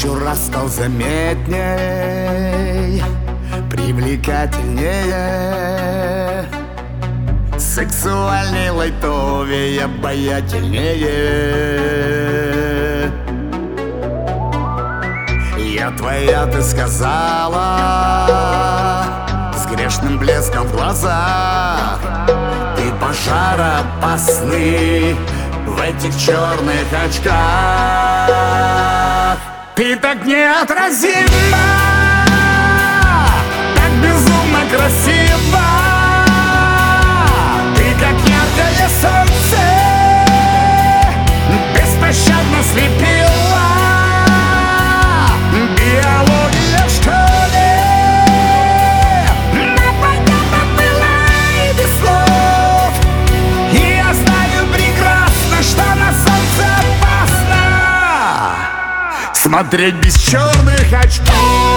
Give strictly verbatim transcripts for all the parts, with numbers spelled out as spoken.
еще раз стал заметней, привлекательнее, сексуальней, лайтовее, обаятельнее. Я твоя, ты сказала, с грешным блеском в глазах. Ты пожароопасный в этих черных очках. Ты так неотразима, так безумно красива. Ты как яркое солнце, беспощадно слепила. Биология, что ли? Непонятно было и без слов. И я знаю прекрасно, что на солнце опасно смотреть без черных очков.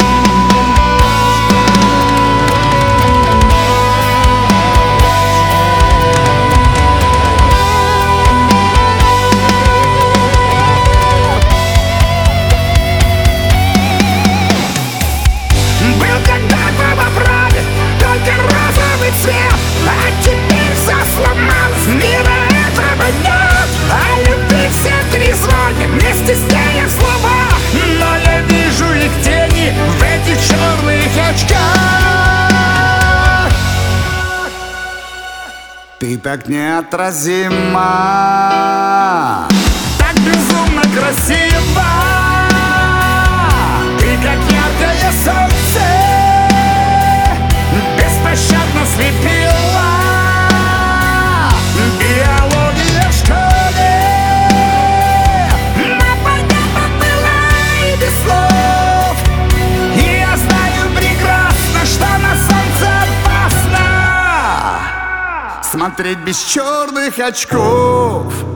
Ты так неотразима, так безумно красива. Ты как яркое солнце, беспощадно слепила. Биология, что ли? Непонятно было и без слов. И я знаю прекрасно, что на солнце опасно смотреть без черных очков.